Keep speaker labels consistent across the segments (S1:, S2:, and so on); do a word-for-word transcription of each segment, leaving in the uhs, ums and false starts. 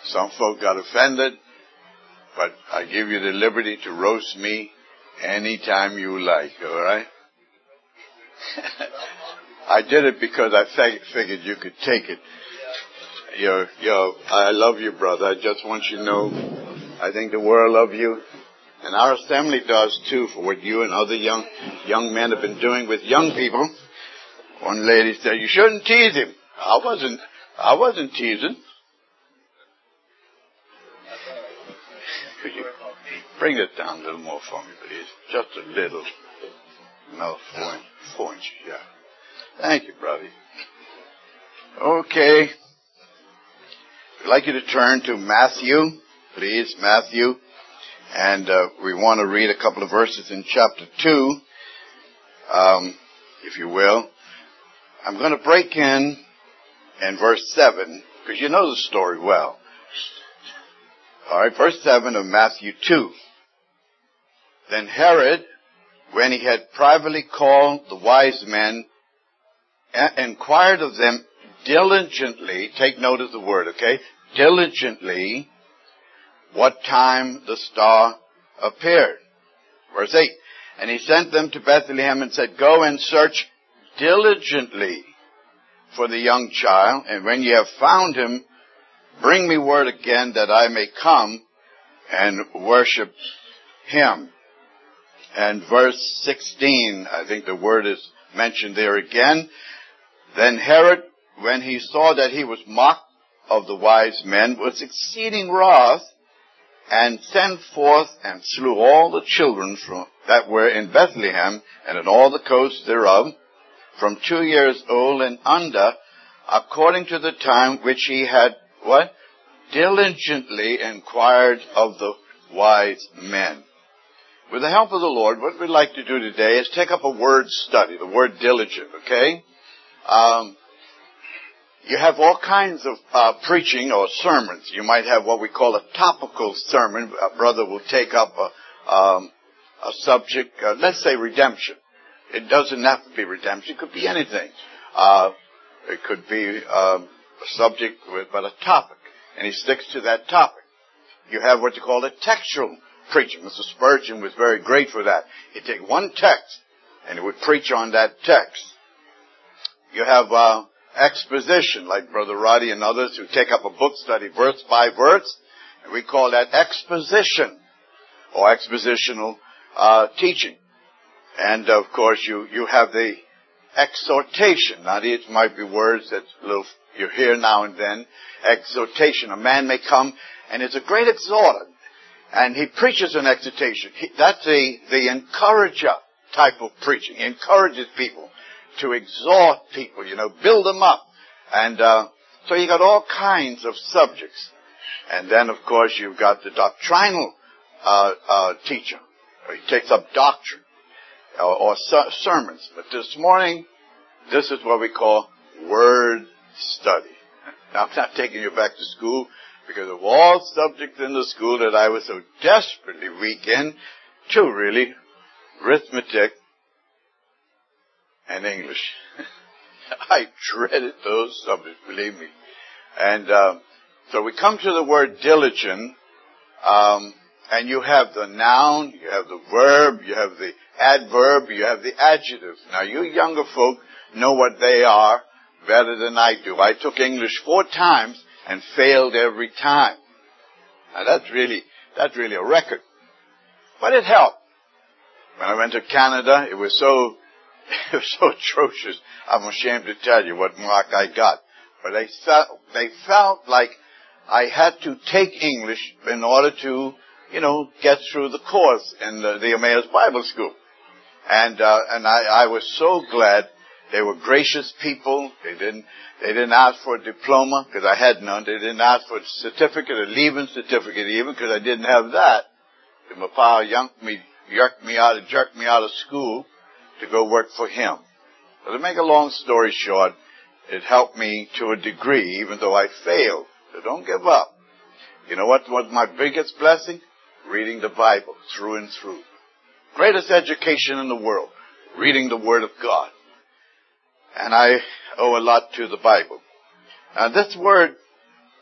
S1: Some folk got offended, but I give you the liberty to roast me anytime you like, all right? I did it because I figured you could take it. Yo, yo, I love you, brother. I just want you to know, I think the world loves you. And our assembly does too, for what you and other young young men have been doing with young people. One lady said, you shouldn't tease him. I wasn't, I wasn't teasing. Could you bring it down a little more for me, please? Just a little. No, four, four inches, yeah. Thank you, brother. Okay. I'd like you to turn to Matthew, please, Matthew. And uh, we want to read a couple of verses in chapter two, um, if you will. I'm going to break in in verse seven, because you know the story well. All right, verse seven of Matthew two. Then Herod, when he had privately called the wise men, inquired of them diligently, take note of the word, okay? Diligently, what time the star appeared. Verse eight. And he sent them to Bethlehem and said, go and search diligently for the young child, and when you have found him, bring me word again that I may come and worship him. And verse sixteen, I think the word is mentioned there again. Then Herod, when he saw that he was mocked of the wise men, was exceeding wroth, and sent forth and slew all the children from, that were in Bethlehem and in all the coasts thereof, from two years old and under, according to the time which he had, what? Diligently inquired of the wise men. With the help of the Lord, what we'd like to do today is take up a word study, the word diligent, okay? Um, you have all kinds of uh, preaching or sermons. You might have what we call a topical sermon. A brother will take up a, um, a subject, uh, let's say redemption. It doesn't have to be redemption. It could be anything. Uh, it could be um, a subject with but a topic, and he sticks to that topic. You have what you call a textual preaching. Mister Spurgeon was very great for that. He'd take one text, and he would preach on that text. You have uh, exposition, like Brother Roddy and others who take up a book study verse by verse, and we call that exposition or expositional uh, teaching. And of course, you you have the exhortation. Now, these might be words that a little you hear now and then. Exhortation. A man may come and is a great exhorter, and he preaches an exhortation. He, that's the the encourager type of preaching. He encourages people to exhort people, you know, build them up. And uh, so you got all kinds of subjects. And then, of course, you've got the doctrinal uh, uh, teacher. He takes up doctrine or, or ser- sermons. But this morning, this is what we call word study. Now, I'm not taking you back to school because of all subjects in the school that I was so desperately weak in. Two, really. Arithmetic and English. I dreaded those subjects, believe me. And uh, so we come to the word diligent, um, and you have the noun, you have the verb, you have the adverb, you have the adjective. Now, you younger folk know what they are better than I do. I took English four times and failed every time. Now, that's really, that's really a record. But it helped. When I went to Canada, it was so It was so atrocious. I'm ashamed to tell you what mark I got. But they felt, they felt like I had to take English in order to, you know, get through the course in the, the Emmaus Bible School. And, uh, and I, I was so glad. They were gracious people. They didn't, they didn't ask for a diploma because I had none. They didn't ask for a certificate, a leaving certificate even, because I didn't have that. And my father yanked me, jerked me out, jerked me out of school to go work for him. But to make a long story short, it helped me to a degree, even though I failed. So don't give up. You know what was my biggest blessing? Reading the Bible through and through. Greatest education in the world, reading the Word of God. And I owe a lot to the Bible. Now, this word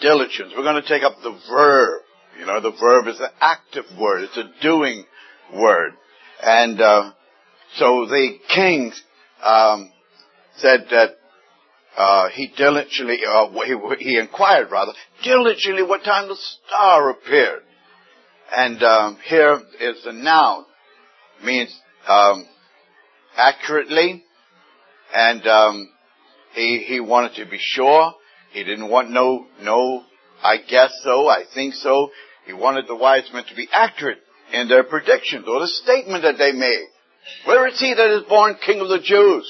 S1: diligence. We're going to take up the verb. You know, the verb is an active word. It's a doing word. And uh, so the king um, said that uh, he diligently, uh, he, he inquired rather, diligently what time the star appeared. And um, here is the noun. Means um, accurately. And um, he he wanted to be sure. He didn't want no, no, I guess so, I think so. He wanted the wise men to be accurate in their predictions or the statement that they made. Where is he that is born King of the Jews?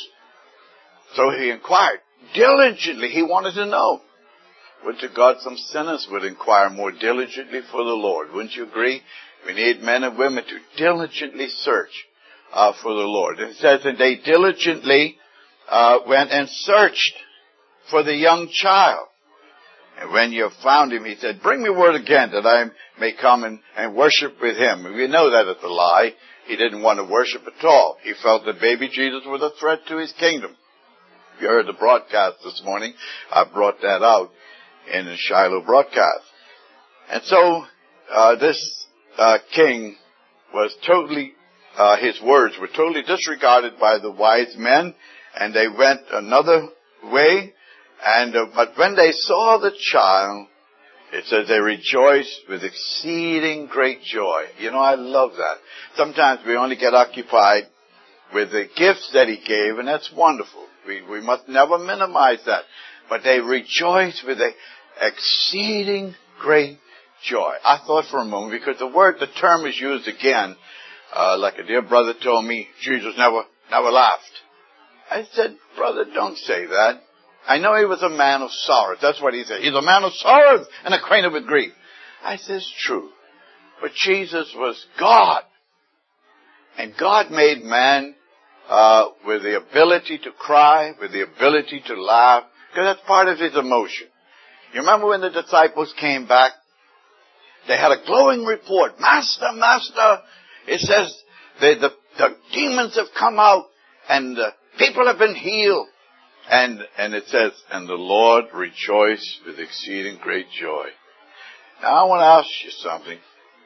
S1: So he inquired diligently. He wanted to know. Would to God some sinners would inquire more diligently for the Lord. Wouldn't you agree? We need men and women to diligently search uh, for the Lord. It says that they diligently uh, went and searched for the young child. And when you have found him, he said, bring me word again that I may come and, and worship with him. And we know that is a lie. He didn't want to worship at all. He felt that baby Jesus was a threat to his kingdom. You heard the broadcast this morning. I brought that out in the Shiloh broadcast. And so uh, this uh, king was totally, uh, his words were totally disregarded by the wise men, and they went another way. And uh, but when they saw the child, it says they rejoiced with exceeding great joy. You know, I love that. Sometimes we only get occupied with the gifts that he gave, and that's wonderful. We we must never minimize that. But they rejoiced with a exceeding great joy. I thought for a moment, because the word, the term is used again, uh, like a dear brother told me, Jesus never, never laughed. I said, brother, don't say that. I know he was a man of sorrows. That's what he said. He's a man of sorrows and acquainted with grief. I said, it's true. But Jesus was God. And God made man uh, with the ability to cry, with the ability to laugh, because that's part of his emotion. You remember when the disciples came back? They had a glowing report. Master, Master, it says the, the, the demons have come out and the people have been healed. And, and it says, and the Lord rejoiced with exceeding great joy. Now I want to ask you something.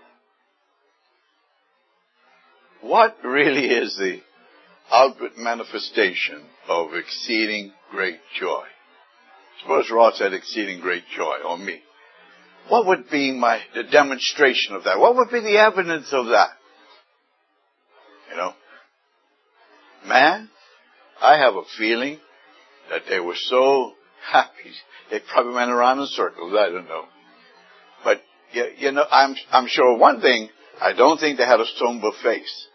S1: What really is the outward manifestation of exceeding great joy? Suppose Ross had exceeding great joy, or me. What would be my the demonstration of that? What would be the evidence of that? You know, man, I have a feeling that they were so happy. They probably went around in circles. I don't know. But, you, you know, I'm, I'm sure one thing, I don't think they had a somber face.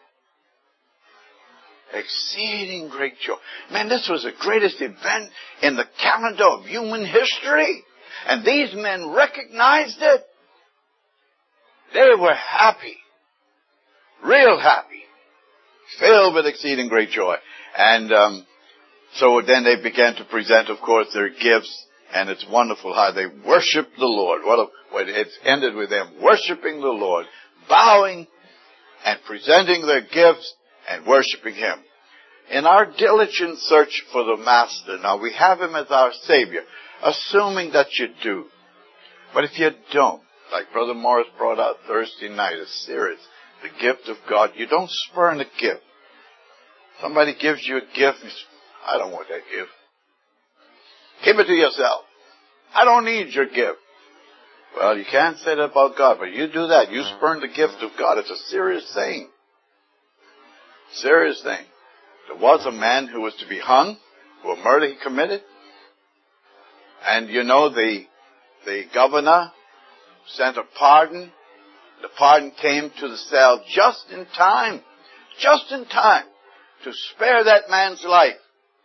S1: Exceeding great joy. Man, this was the greatest event in the calendar of human history. And these men recognized it. They were happy. Real happy. Filled with exceeding great joy. And, um, So then they began to present, of course, their gifts, and it's wonderful how they worshiped the Lord. What, a, what it's ended with them worshiping the Lord, bowing and presenting their gifts and worshiping Him. In our diligent search for the Master, now we have Him as our Savior, assuming that you do. But if you don't, like Brother Morris brought out Thursday night, a series, the gift of God, you don't spurn a gift. Somebody gives you a gift, and I don't want that gift. Give it to yourself. I don't need your gift. Well, you can't say that about God, but you do that. You spurn the gift of God. It's a serious thing. Serious thing. There was a man who was to be hung for a murder he committed. And you know, the, the governor sent a pardon. The pardon came to the cell just in time. Just in time to spare that man's life.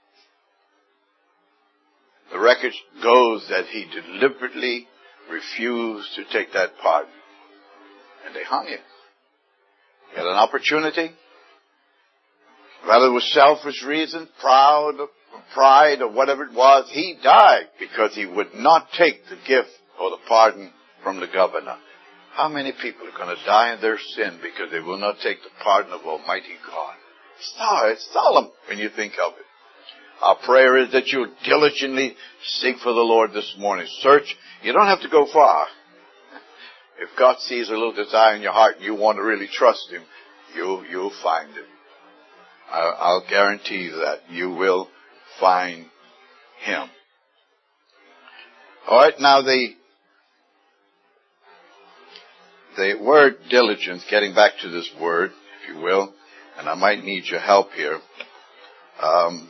S1: The record goes that he deliberately refused to take that pardon. And they hung him. He had an opportunity. Whether it was selfish reason, proud, pride, or whatever it was, he died because he would not take the gift or the pardon from the governor. How many people are going to die in their sin because they will not take the pardon of Almighty God? It's solemn when you think of it. Our prayer is that you'll diligently seek for the Lord this morning. Search. You don't have to go far. If God sees a little desire in your heart and you want to really trust Him, you, you'll find it. I, I'll guarantee you that. You will find Him. All right, now the, the word diligence, getting back to this word, if you will, and I might need your help here. Um,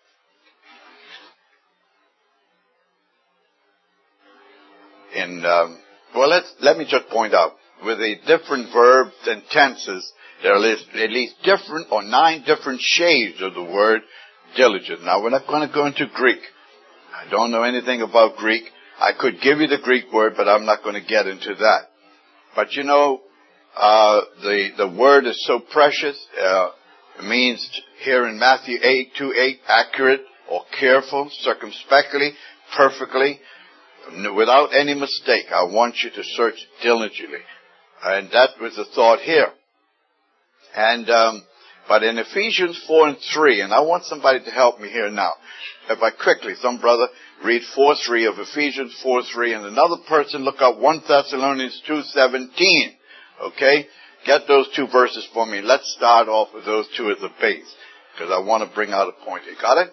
S1: in, um, well, let's, let me just point out, with the different verbs and tenses, there are at least different or nine different shades of the word diligent. Now, we're not going to go into Greek. I don't know anything about Greek. I could give you the Greek word, but I'm not going to get into that. But you know, uh, the, the word is so precious. Uh, it means here in Matthew eight, two, eight, accurate or careful, circumspectly, perfectly, without any mistake. I want you to search diligently. And that was the thought here. And, um, but in Ephesians four and three, and I want somebody to help me here now. If I quickly, some brother, read four three of Ephesians four three, and another person look up First Thessalonians two seventeen. Okay? Get those two verses for me. Let's start off with those two as a base, because I want to bring out a point here. Got it?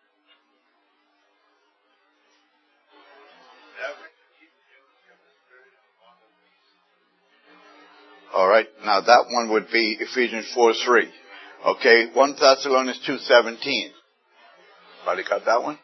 S1: All right. Now that one would be Ephesians four three. Okay. First Thessalonians two seventeen. Everybody got that one?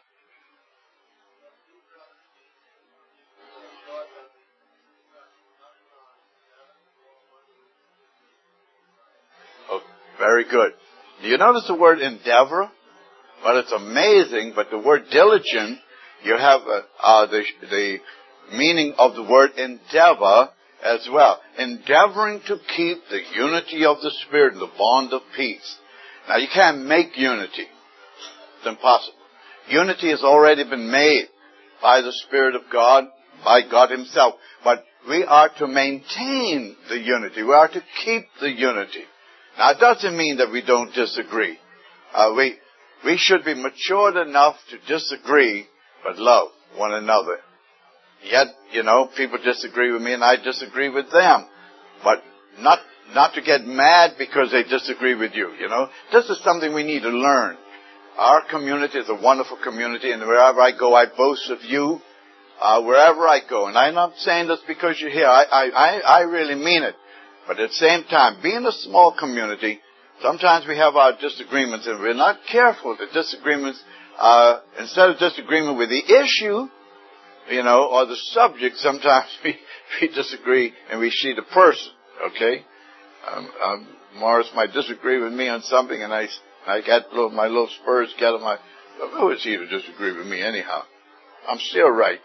S1: Oh, very good. Do you notice the word endeavor? Well, it's amazing, but the word diligent, you have uh, uh, the, the meaning of the word endeavor as well. Endeavoring to keep the unity of the Spirit, the bond of peace. Now, you can't make unity. It's impossible. Unity has already been made by the Spirit of God, by God Himself. But we are to maintain the unity. We are to keep the unity. Now, it doesn't mean that we don't disagree. Uh, we, we should be matured enough to disagree, but love one another. Yet, you know, people disagree with me and I disagree with them. But not, not to get mad because they disagree with you, you know. This is something we need to learn. Our community is a wonderful community, and wherever I go, I boast of you, uh, wherever I go. And I'm not saying this because you're here. I, I, I, I really mean it. But at the same time, being a small community, sometimes we have our disagreements, and we're not careful. The disagreements, uh, instead of disagreement with the issue, you know, or the subject, sometimes we, we disagree and we see the person, okay? Um, um, Morris might disagree with me on something, and I, I get little, my little spurs get on my, who is he to disagree with me anyhow? I'm still right,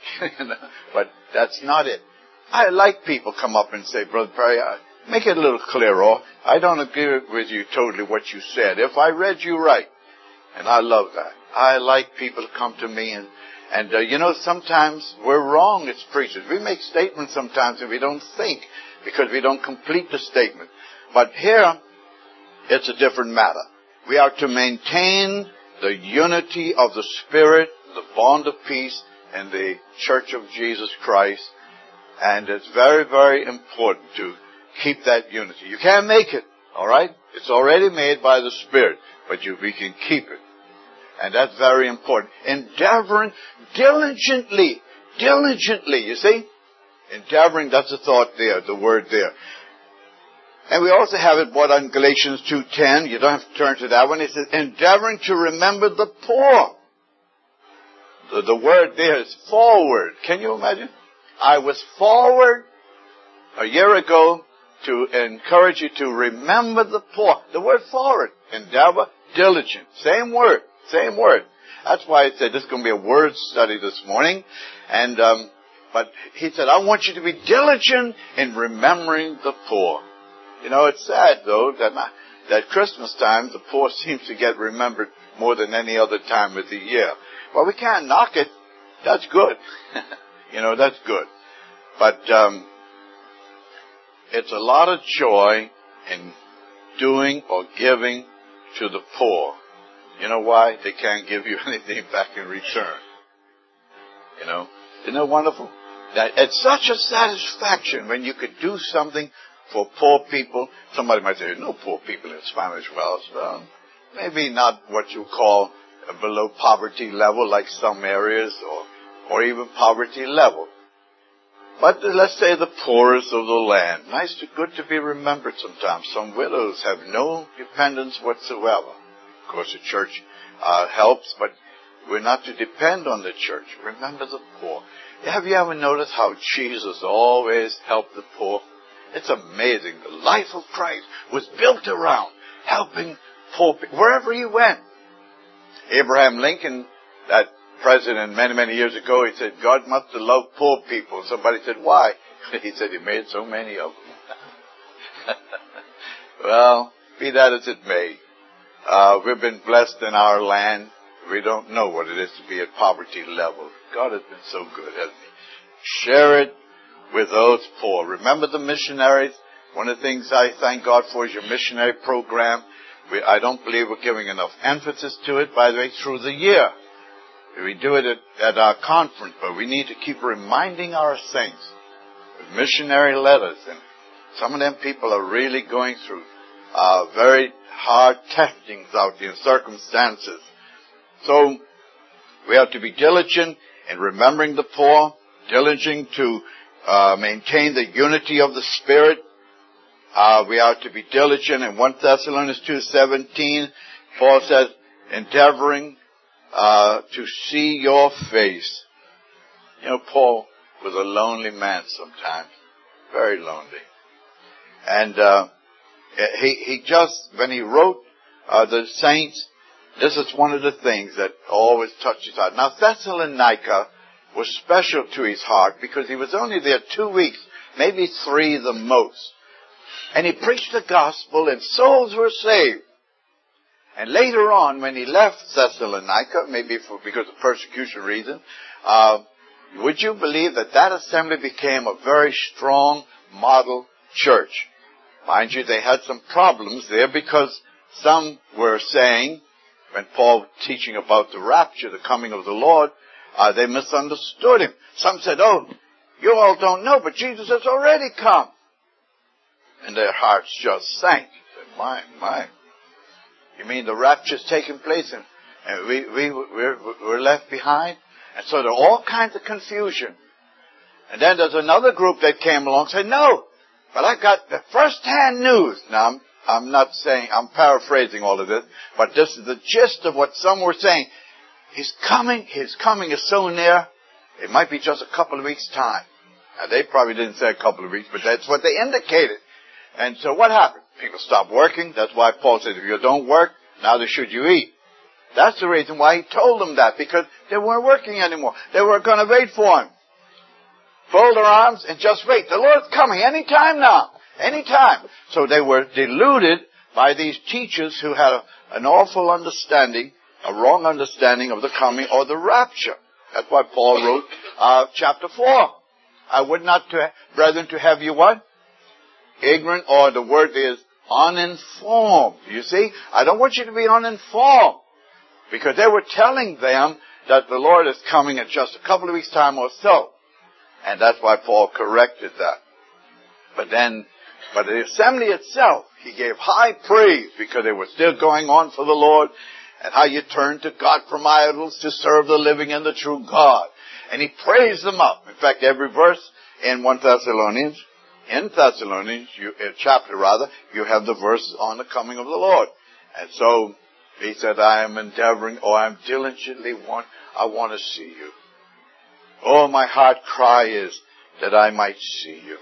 S1: but that's not it. I like people come up and say, Brother Perry, I, make it a little clearer. I don't agree with you totally what you said. If I read you right, and I love that. I like people to come to me and And, uh, you know, sometimes we're wrong as preachers. We make statements sometimes and we don't think because we don't complete the statement. But here, it's a different matter. We are to maintain the unity of the Spirit, the bond of peace, and the Church of Jesus Christ. And it's very, very important to keep that unity. You can't make it, all right? It's already made by the Spirit, but you, we can keep it. And that's very important. Endeavoring diligently, diligently, you see? Endeavoring, that's the thought there, the word there. And we also have it brought out in Galatians two ten. You don't have to turn to that one. It says, endeavoring to remember the poor. The, the word there is forward. Can you imagine? I was forward a year ago to encourage you to remember the poor. The word forward. Endeavor, diligent. Same word. Same word. That's why I said this is going to be a word study this morning. And, um, but he said, I want you to be diligent in remembering the poor. You know, it's sad, though, that not, that Christmas time, the poor seems to get remembered more than any other time of the year. Well, we can't knock it. That's good. You know, that's good. But um, it's a lot of joy in doing or giving to the poor. You know why? They can't give you anything back in return. You know? Isn't that wonderful? That it's such a satisfaction when you could do something for poor people. Somebody might say, no poor people in Spanish Wells. Well, maybe not what you call below poverty level like some areas, or, or even poverty level. But let's say the poorest of the land. Nice to, good to be remembered sometimes. Some widows have no dependence whatsoever. Of course, the church uh, helps, but we're not to depend on the church. Remember the poor. Have you ever noticed how Jesus always helped the poor? It's amazing. The life of Christ was built around helping poor people wherever he went. Abraham Lincoln, that president many, many years ago, he said, God must have loved poor people. Somebody said, why? He said, he made so many of them. Well, be that as it may, uh, we've been blessed in our land. We don't know what it is to be at poverty level. God has been so good, hasn't he? Share it with those poor. Remember the missionaries? One of the things I thank God for is your missionary program. We, I don't believe we're giving enough emphasis to it, by the way, through the year. We do it at, at our conference, but we need to keep reminding our saints with missionary letters. And some of them people are really going through uh, very hard testings out there, circumstances. So we have to be diligent in remembering the poor, diligent to uh, maintain the unity of the Spirit. Uh, we are to be diligent. In First Thessalonians two seventeen, Paul says, endeavoring uh, to see your face. You know, Paul was a lonely man sometimes, very lonely. And uh, he, he just, when he wrote uh, the saints, this is one of the things that always touched his heart. Now, Thessalonica was special to his heart because he was only there two weeks, maybe three the most. And he preached the gospel and souls were saved. And later on, when he left Thessalonica, maybe for, because of persecution reason, uh, would you believe that that assembly became a very strong model church? Mind you, they had some problems there because some were saying, when Paul was teaching about the rapture, the coming of the Lord, uh, they misunderstood him. Some said, oh, you all don't know, but Jesus has already come. And their hearts just sank. They said, my, my. You mean the rapture's taking place and, and we, we, we're, we're left behind? And so there are all kinds of confusion. And then there's another group that came along and said, no, but I got the first-hand news. Now, I'm, I'm not saying, I'm paraphrasing all of this, but this is the gist of what some were saying. He's coming, his coming is so near, it might be just a couple of weeks' time. Now, they probably didn't say a couple of weeks, but that's what they indicated. And so what happened? People stopped working. That's why Paul said, if you don't work, neither should you eat. That's the reason why he told them that, because they weren't working anymore. They were going to wait for him. Fold their arms and just wait. The Lord's coming any time now. Any time. So they were deluded by these teachers who had a, an awful understanding, a wrong understanding of the coming or the rapture. That's why Paul wrote uh, chapter four. I would not, to, brethren, to have you what? Ignorant, or the word is uninformed. You see? I don't want you to be uninformed. Because they were telling them that the Lord is coming in just a couple of weeks' time or so. And that's why Paul corrected that. But then, but the assembly itself, he gave high praise because they were still going on for the Lord, and how you turn to God from idols to serve the living and the true God. And he praised them up. In fact, every verse in First Thessalonians, in Thessalonians, you, uh, chapter rather, you have the verse on the coming of the Lord. And so he said, I am endeavoring, or I'm diligently want, I want to see you. Oh, my heart cry is that I might see you.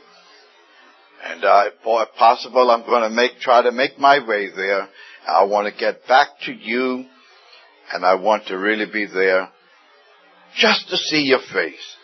S1: And uh, if possible, I'm going to make, try to make my way there. I want to get back to you, and I want to really be there just to see your face.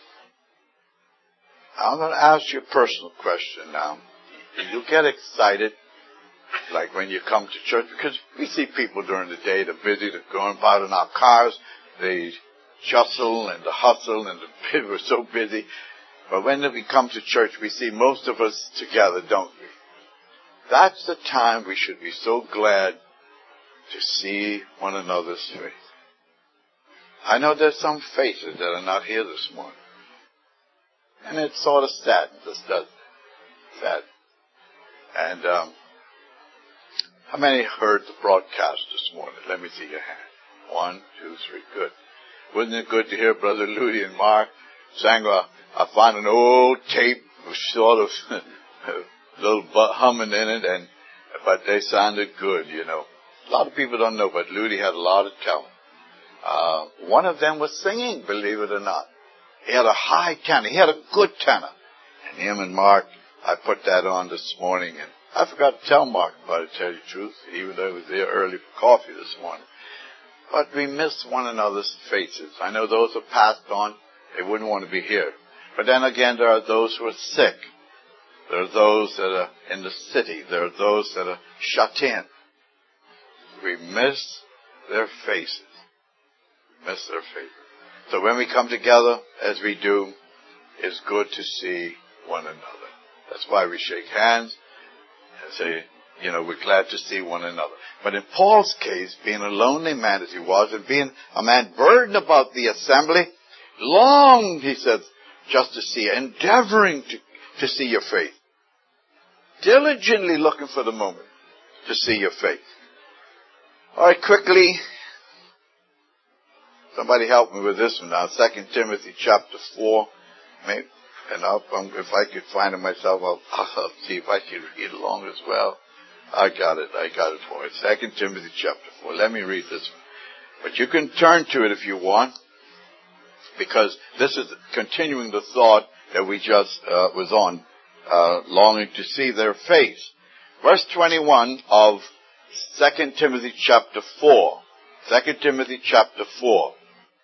S1: I'm going to ask you a personal question now. Do you get excited, like when you come to church? Because we see people during the day, they're busy, they're going about in our cars, they jostle and the hustle, and the, we're so busy. But when we come to church, we see most of us together, don't we? That's the time we should be so glad to see one another's faith. I know there's some faces that are not here this morning. And it sort of saddens us, doesn't it? Sad. And um, how many heard the broadcast this morning? Let me see your hand. One, two, three. Good. Wasn't it good to hear Brother Ludi and Mark sang? Uh, I found an old tape with sort of a little humming in it, and but they sounded good, you know. A lot of people don't know, but Ludi had a lot of talent. Uh, one of them was singing, believe it or not. He had a high tenor. He had a good tenor. And him and Mark, I put that on this morning, and I forgot to tell Mark about it, to tell you the truth, even though he was there early for coffee this morning. But we miss one another's faces. I know those are passed on. They wouldn't want to be here. But then again, there are those who are sick. There are those that are in the city. There are those that are shut in. We miss their faces. We miss their faces. So when we come together, as we do, it's good to see one another. That's why we shake hands and say, you know, we're glad to see one another. But in Paul's case, being a lonely man as he was, and being a man burdened about the assembly, longed, he said, just to see, endeavoring to, to see your faith. Diligently looking for the moment to see your faith. All right, quickly. Somebody help me with this one now. Second Timothy chapter four. Maybe, and I'll, if I could find it myself, I'll, I'll see if I can read along as well. I got it. I got it for it. Second Timothy chapter four. Let me read this one. But you can turn to it if you want, because this is continuing the thought that we just uh, was on, uh, longing to see their face. Verse twenty-one of Second Timothy chapter four. Second Timothy chapter four.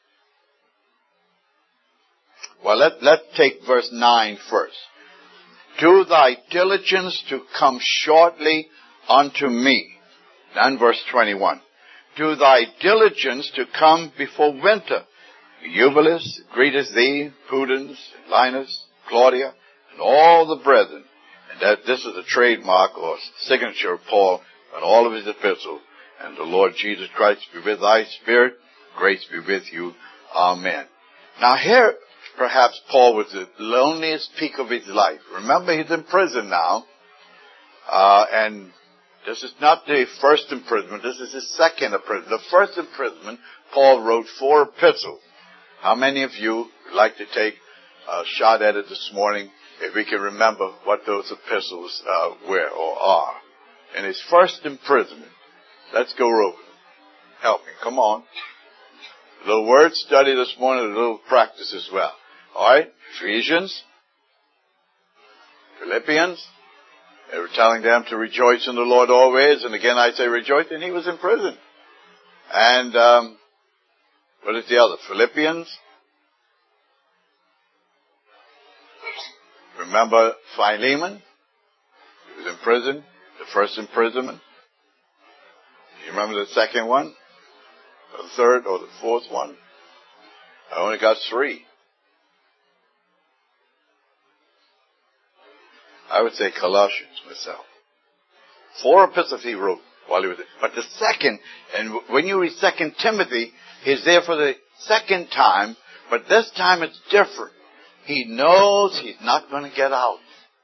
S1: Well, let, let's take verse nine first. Do thy diligence to come shortly unto me. Then verse twenty-one. Do thy diligence to come before winter. Eubulus greeteth thee, Pudens, Linus, Claudia, and all the brethren. And that this is a trademark or signature of Paul on all of his epistles. And the Lord Jesus Christ be with thy spirit. Grace be with you. Amen. Now here, perhaps Paul was the loneliest peak of his life. Remember, he's in prison now. Uh, and this is not the first imprisonment. This is his second imprisonment. The first imprisonment, Paul wrote four epistles. How many of you would like to take a shot at it this morning, if we can remember what those epistles uh, were or are? In his first imprisonment. Let's go over them. Help me. Come on. A little word study this morning, a little practice as well. All right? Ephesians. Philippians. They were telling them to rejoice in the Lord always. And again, I say rejoice. And he was in prison. And um, what is the other? Philippians. Remember Philemon? He was in prison. The first imprisonment. You remember the second one? Or the third or the fourth one? I only got three. I would say Colossians myself. Four epistles he wrote while he was there. But the second, and when you read Second Timothy, he's there for the second time, but this time it's different. He knows he's not going to get out.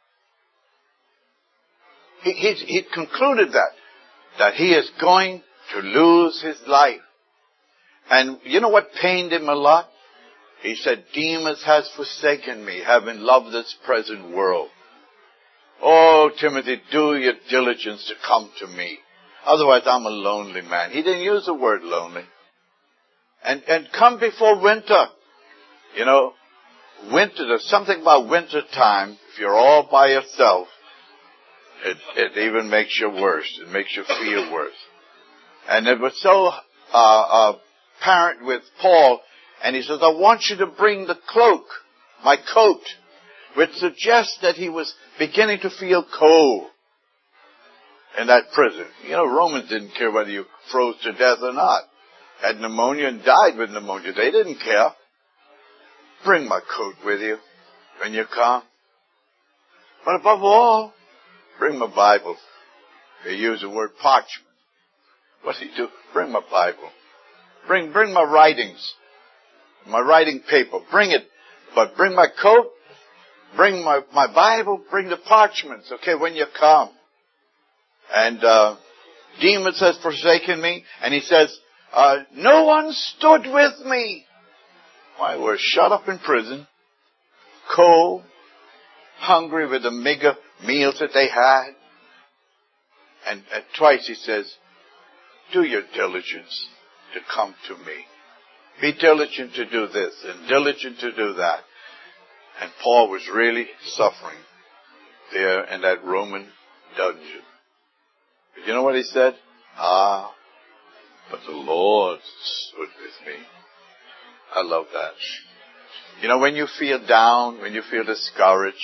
S1: He, he's, he concluded that, that he is going to lose his life. And you know what pained him a lot? He said, Demas has forsaken me, having loved this present world. Oh, Timothy, do your diligence to come to me. Otherwise, I'm a lonely man. He didn't use the word lonely. And, and come before winter. You know, winter, there's something about winter time. If you're all by yourself, it, it even makes you worse. It makes you feel worse. And it was so uh, uh, apparent with Paul. And he says, I want you to bring the cloak, my coat, which suggests that he was beginning to feel cold in that prison. You know, Romans didn't care whether you froze to death or not. Had pneumonia and died with pneumonia. They didn't care. Bring my coat with you when you come. But above all, bring my Bible. They use the word parchment. What did he do? Bring my Bible. Bring, bring my writings. My writing paper. Bring it. But bring my coat. Bring my, my Bible. Bring the parchments. Okay, when you come. And, uh, Demas has forsaken me. And he says, uh, no one stood with me. Why, we're shut up in prison. Cold. Hungry with the meager meals that they had. And, and twice he says, do your diligence to come to me. Be diligent to do this and diligent to do that. And Paul was really suffering there in that Roman dungeon. But you know what he said? Ah, but the Lord stood with me. I love that. You know, when you feel down, when you feel discouraged,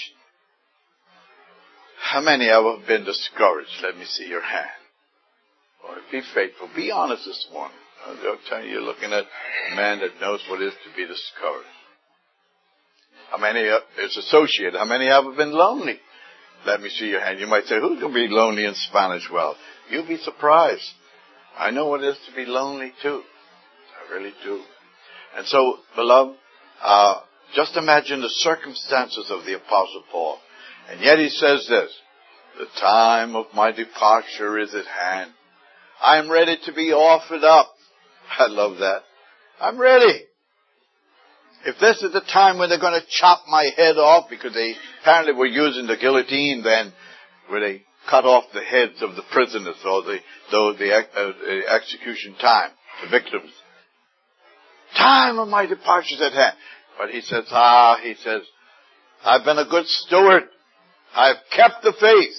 S1: how many have been discouraged? Let me see your hand. Or be faithful. Be honest this morning. I'll tell you, you're looking at a man that knows what it is to be discouraged. How many is associated? How many have been lonely? Let me see your hand. You might say, who's going to be lonely in Spanish? Well, you'll be surprised. I know what it is to be lonely too. I really do. And so, beloved, uh, just imagine the circumstances of the Apostle Paul. And yet he says this, the time of my departure is at hand. I am ready to be offered up. I love that. I'm ready. If this is the time when they're going to chop my head off, because they apparently were using the guillotine then, where they cut off the heads of the prisoners, or the, the, the, uh, the execution time, the victims. Time of my departure is at hand. But he says, ah, he says, I've been a good steward. I've kept the faith.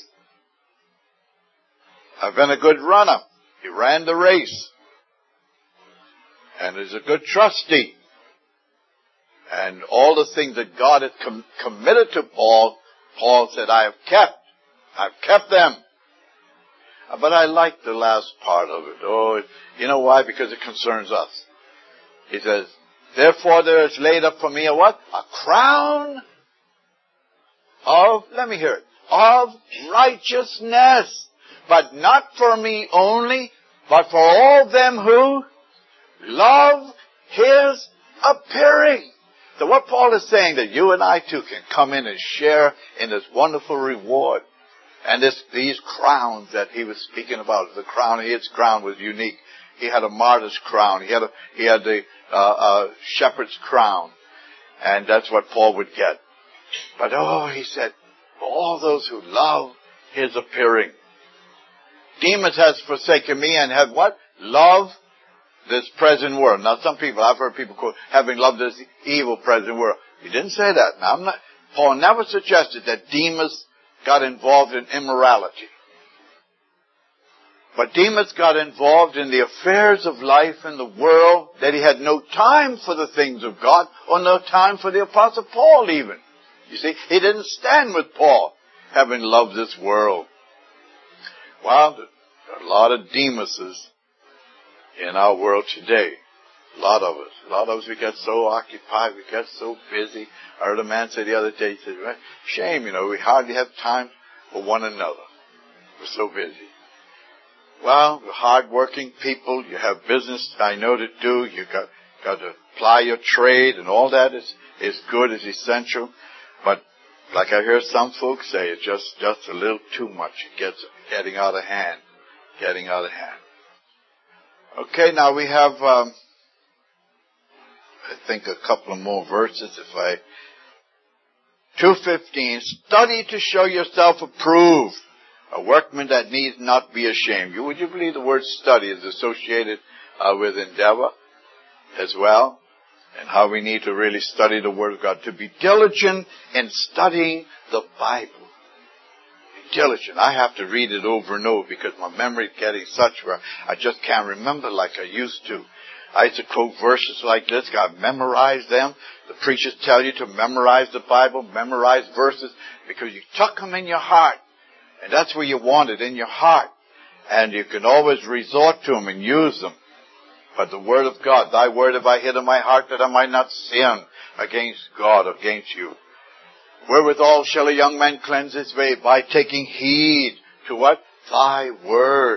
S1: I've been a good runner. He ran the race. And is a good trustee. And all the things that God had com- committed to Paul, Paul said, I have kept. I've kept them. But I like the last part of it. Oh, you know why? Because it concerns us. He says, therefore there is laid up for me a what? A crown of, let me hear it, of righteousness. But not for me only, but for all them who love His appearing. So what Paul is saying, that you and I too can come in and share in this wonderful reward. And this, these crowns that he was speaking about, the crown, his crown was unique. He had a martyr's crown. He had a, he had the uh, uh, shepherd's crown. And that's what Paul would get. But oh, he said, for all those who love His appearing. Demas has forsaken me and have what? Love this present world. Now some people, I've heard people quote, having loved this evil present world. He didn't say that. Now I'm not, Paul never suggested that Demas got involved in immorality. But Demas got involved in the affairs of life in the world, that he had no time for the things of God, or no time for the Apostle Paul even. You see, he didn't stand with Paul, having loved this world. Well, there are a lot of Demases in our world today. A lot of us. A lot of us, we get so occupied, we get so busy. I heard a man say the other day, he said, shame, you know, we hardly have time for one another. We're so busy. Well, we're hard-working people. You have business, I know, to do. You got got to ply your trade, and all that is is good, is essential. But like I hear some folks say, it's just just a little too much. It gets getting out of hand, getting out of hand. Okay, now we have, um, I think, a couple of more verses. If I two fifteen, study to show yourself approved. A workman that needs not be ashamed. You, would you believe the word study is associated uh, with endeavor as well? And how we need to really study the Word of God. To be diligent in studying the Bible. Be diligent. I have to read it over and over because my memory is getting such where I just can't remember like I used to. I used to quote verses like this. God memorized them. The preachers tell you to memorize the Bible, memorize verses, because you tuck them in your heart. And that's where you want it, in your heart. And you can always resort to them and use them. But the Word of God, thy word have I hid in my heart that I might not sin against God, against you. Wherewithal shall a young man cleanse his way? By taking heed to what? Thy word.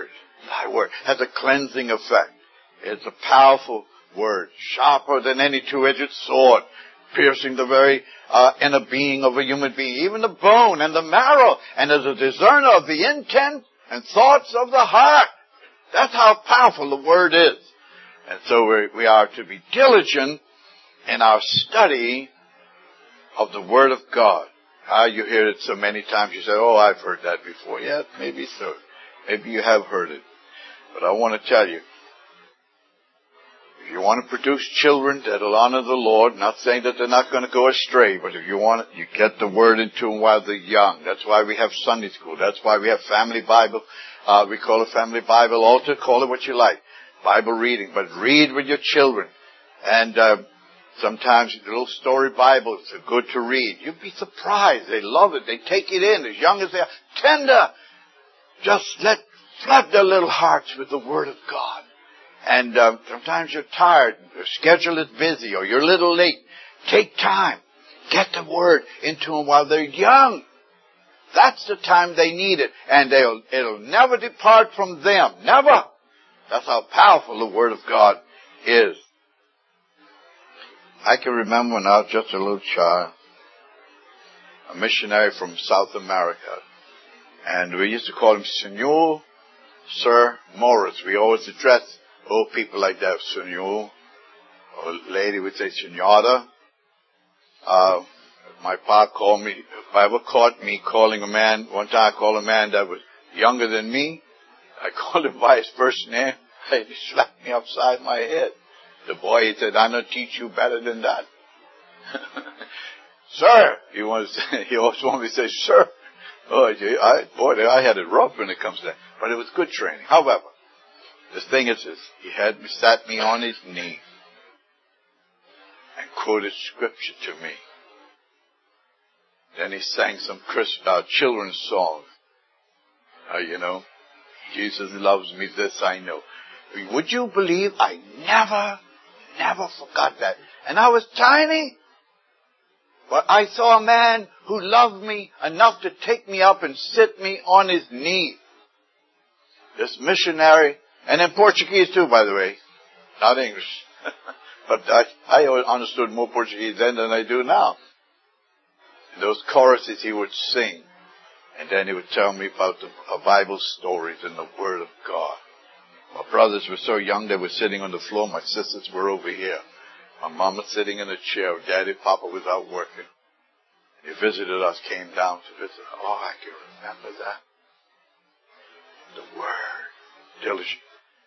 S1: Thy word has a cleansing effect. It's a powerful word, sharper than any two-edged sword, piercing the very uh, inner being of a human being, even the bone and the marrow, and as a discerner of the intent and thoughts of the heart. That's how powerful the word is. And so we, we are to be diligent in our study of the word of God. Ah, you hear it so many times, you say, oh, I've heard that before. Yeah, maybe so. Maybe you have heard it. But I want to tell you, if you want to produce children that will honor the Lord, not saying that they're not going to go astray, but if you want it, you get the word into them while they're young. That's why we have Sunday school. That's why we have family Bible. Uh, we call it family Bible altar. Call it what you like. Bible reading. But read with your children. And uh, sometimes little story Bibles are good to read. You'd be surprised. They love it. They take it in as young as they are. Tender. Just let flood their little hearts with the word of God. And uh, sometimes you're tired, your schedule is busy, or you're a little late. Take time. Get the word into them while they're young. That's the time they need it. And they'll, it'll never depart from them. Never. That's how powerful the word of God is. I can remember when I was just a little child, a missionary from South America. And we used to call him Senor, Sir Morris. We always address old people like that, Senor. Or a lady would say Senora. Uh, my pa called me, if I ever caught me calling a man, one time I called a man that was younger than me. I called him by his first name. He slapped me upside my head. The boy, he said, I don't teach you better than that. Sir, he, wants to say, he always wanted me to say, sir. Oh, I, boy, I had it rough when it comes to that. But it was good training. However, the thing is this, he had me, sat me on his knee and quoted scripture to me. Then he sang some Christ, uh, children's songs. Uh, you know, Jesus loves me, this I know. Would you believe I never, never forgot that? And I was tiny, but I saw a man who loved me enough to take me up and sit me on his knee. This missionary, and in Portuguese too, by the way, not English. But I, I understood more Portuguese then than I do now. And those choruses he would sing, and then he would tell me about the uh, Bible stories and the Word of God. My brothers were so young they were sitting on the floor. My sisters were over here. My mama sitting in a chair. Daddy, Papa was out working. He visited us, came down to visit. Oh, I can remember that. The Word. Diligent.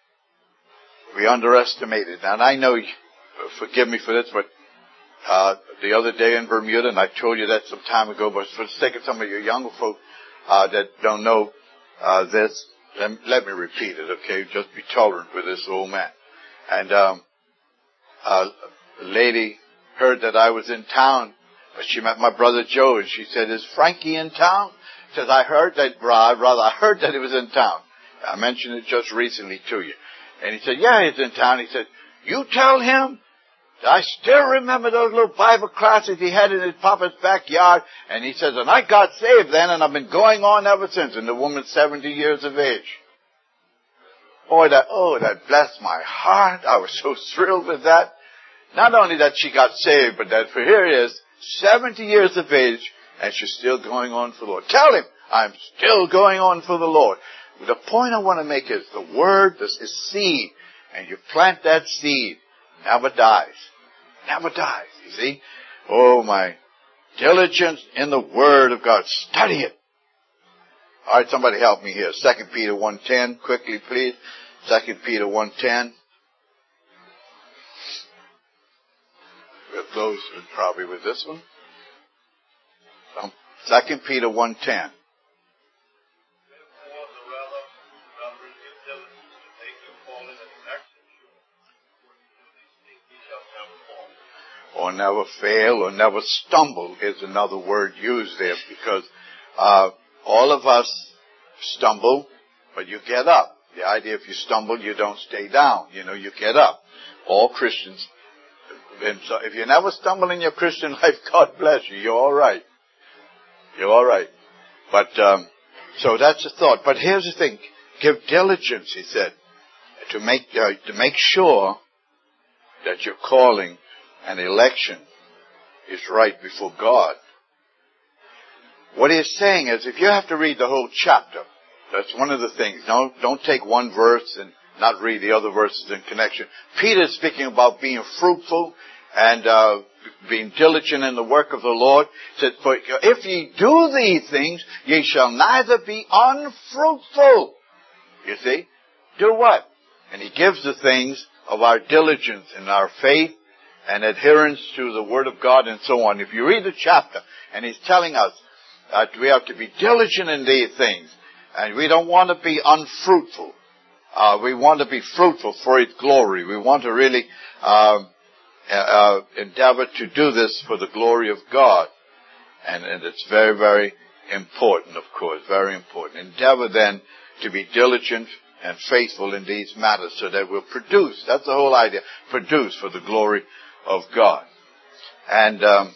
S1: We underestimated. And I know, forgive me for this, but uh, the other day in Bermuda, and I told you that some time ago, but for the sake of some of your younger folk uh, that don't know uh, this, let, let me repeat it, okay? Just be tolerant with this old man. And um, uh, a lady heard that I was in town. She met my brother Joe, and she said, is Frankie in town? She says, I heard that, rather, I heard that he was in town. I mentioned it just recently to you. And he said, yeah, he's in town. He said, you tell him that I still remember those little Bible classes he had in his papa's backyard. And he says, and I got saved then, and I've been going on ever since. And the woman's seventy years of age. Oh, that, oh, that blessed my heart. I was so thrilled with that. Not only that she got saved, but that for here he is, seventy years of age, and she's still going on for the Lord. Tell him, I'm still going on for the Lord. The point I want to make is the Word, this is seed, and you plant that seed, never dies. Never dies, you see. Oh, my diligence in the Word of God. Study it. All right, somebody help me here. Second Peter one ten, quickly, please. Second Peter one ten. We'll close probably with this one. Um, Second Peter one ten. Or never fail, or never stumble is another word used there, because uh, all of us stumble, but you get up. The idea, if you stumble, you don't stay down. You know, you get up. All Christians. And so if you never stumble in your Christian life, God bless you. You're all right. You're all right. But um, so that's the thought. But here's the thing: give diligence, he said, to make, uh, to make sure that your calling and election is right before God. What he's saying is, if you have to read the whole chapter, that's one of the things. Don't, don't take one verse and not read the other verses in connection. Peter's speaking about being fruitful and uh, being diligent in the work of the Lord. He said, for if ye do these things, ye shall neither be unfruitful. You see? Do what? And he gives the things of our diligence and our faith and adherence to the Word of God and so on. If you read the chapter, and he's telling us that we have to be diligent in these things, and we don't want to be unfruitful. Uh, we want to be fruitful for His glory. We want to really uh, uh, endeavor to do this for the glory of God. And, and it's very, very important, of course, very important. Endeavor then to be diligent and faithful in these matters so that we'll produce. That's the whole idea. Produce for the glory of God. And, um,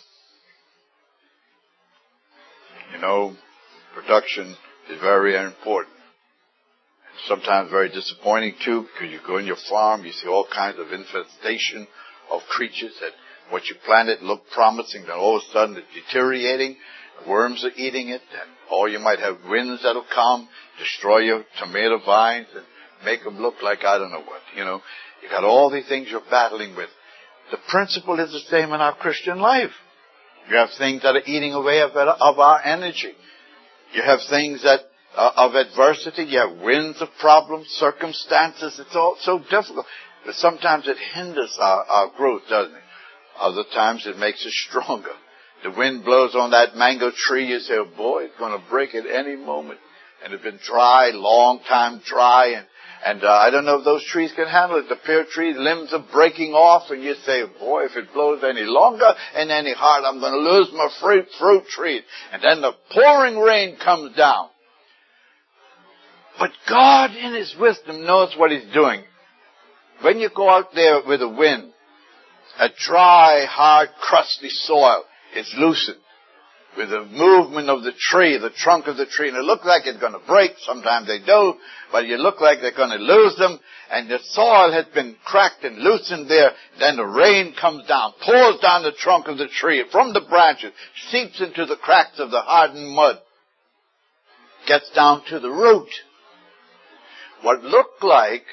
S1: you know, production is very important. Sometimes very disappointing too, because you go in your farm, you see all kinds of infestation of creatures that what you planted looked promising, then all of a sudden it's deteriorating. Worms are eating it, and or you might have winds that'll come, destroy your tomato vines and make them look like I don't know what. You know, you got all these things you're battling with. The principle is the same in our Christian life. You have things that are eating away of our energy. You have things that uh, of adversity. You have winds of problems, circumstances. It's all so difficult. But sometimes it hinders our, our growth, doesn't it? Other times it makes us stronger. The wind blows on that mango tree, you say, oh boy, it's going to break at any moment. And it's been dry, long time dry, and, and uh, I don't know if those trees can handle it. The pear tree limbs are breaking off, and you say, boy, if it blows any longer and any harder, I'm going to lose my fruit, fruit tree. And then the pouring rain comes down. But God, in His wisdom, knows what He's doing. When you go out there with a wind, a dry, hard, crusty soil is loosened with the movement of the tree, the trunk of the tree. And it looks like it's going to break. Sometimes they do. But you look like they're going to lose them. And the soil has been cracked and loosened there. Then the rain comes down, pours down the trunk of the tree from the branches, seeps into the cracks of the hardened mud, gets down to the root. What looked like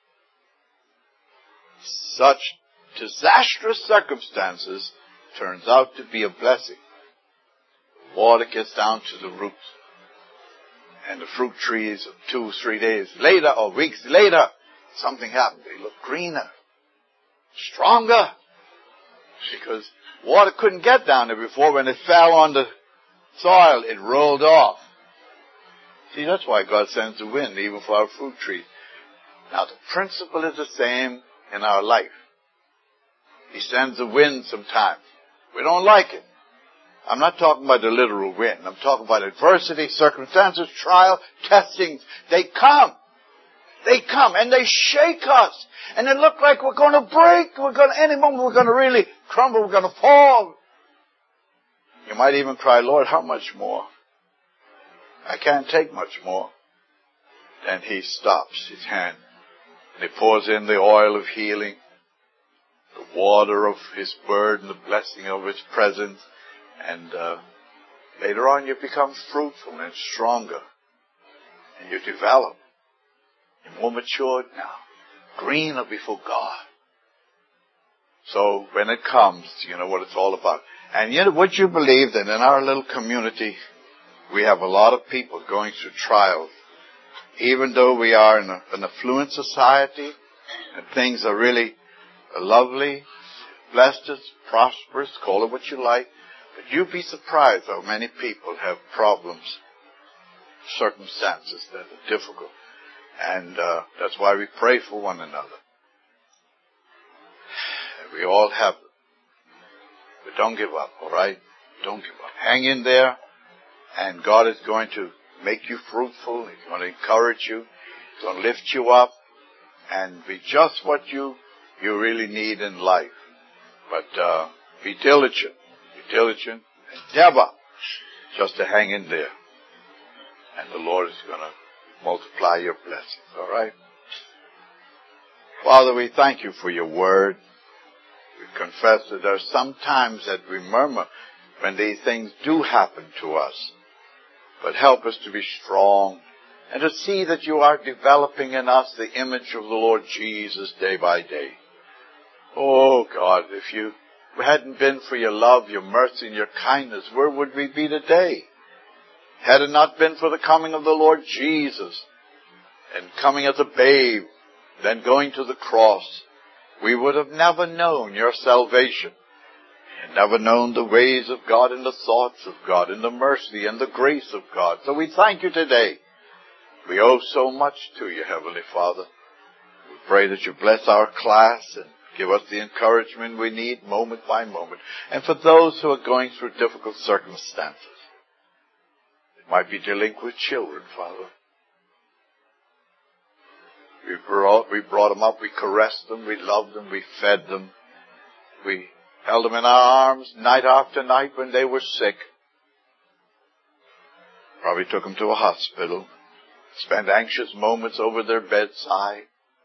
S1: such disastrous circumstances turns out to be a blessing. Water gets down to the roots. And the fruit trees, two, three days later or weeks later, something happened. They look greener, stronger. Because water couldn't get down there before. When it fell on the soil, it rolled off. See, that's why God sends the wind, even for our fruit trees. Now, the principle is the same in our life. He sends the wind sometimes. We don't like it. I'm not talking about the literal wind. I'm talking about adversity, circumstances, trial, testings. They come. They come and they shake us. And it looks like we're going to break. We're going to, any moment we're going to really crumble. We're going to fall. You might even cry, Lord, how much more? I can't take much more. Then He stops His hand. And He pours in the oil of healing, the water of His word and the blessing of His presence. And uh, later on you become fruitful and stronger. And you develop. You're more matured now. Greener before God. So when it comes, you know what it's all about. And you know, would you believe that in our little community, we have a lot of people going through trials. Even though we are in a, an affluent society, and things are really lovely, blessed, prosperous, call it what you like, but you'd be surprised how many people have problems, circumstances that are difficult. And uh, that's why we pray for one another. We all have them. But don't give up, all right? Don't give up. Hang in there, and God is going to make you fruitful. He's going to encourage you. He's going to lift you up and be just what you you really need in life. But uh, be diligent. Be diligent. Endeavor just to hang in there. And the Lord is going to multiply your blessings, all right? Father, we thank you for your word. We confess that there are some times that we murmur when these things do happen to us. But help us to be strong and to see that you are developing in us the image of the Lord Jesus day by day. Oh God, if you hadn't been for your love, your mercy, and your kindness, where would we be today? Had it not been for the coming of the Lord Jesus and coming as a babe, then going to the cross, we would have never known your salvation and never known the ways of God and the thoughts of God and the mercy and the grace of God. So we thank you today. We owe so much to you, Heavenly Father. We pray that you bless our class and give us the encouragement we need moment by moment. And for those who are going through difficult circumstances, it might be delinquent children, Father. We brought, we brought them up, we caressed them, we loved them, we fed them. We held them in our arms night after night when they were sick. Probably took them to a hospital. Spent anxious moments over their bedside.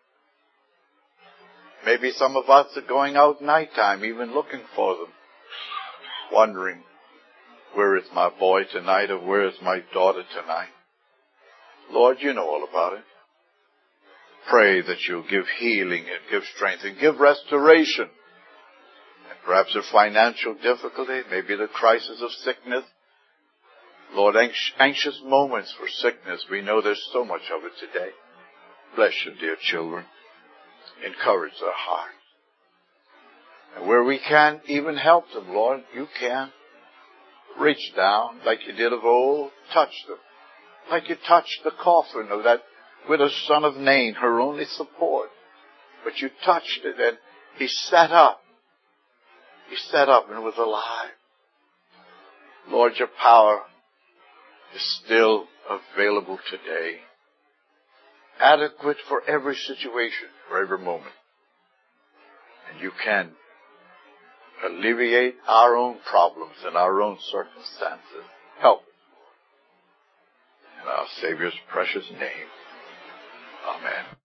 S1: Maybe some of us are going out nighttime, even looking for them, wondering, where is my boy tonight, or where is my daughter tonight? Lord, you know all about it. Pray that you'll give healing and give strength and give restoration. And perhaps a financial difficulty, maybe the crisis of sickness. Lord, anxious moments for sickness. We know there's so much of it today. Bless your dear children. Encourage their hearts. And where we can't even help them, Lord, you can. Reach down like you did of old. Touch them. Like you touched the coffin of that widow's son of Nain, her only support. But you touched it and he sat up. He sat up and was alive. Lord, your power is still available today. Adequate for every situation, for every moment. And you can alleviate our own problems and our own circumstances. Help us. In our Savior's precious name. Amen.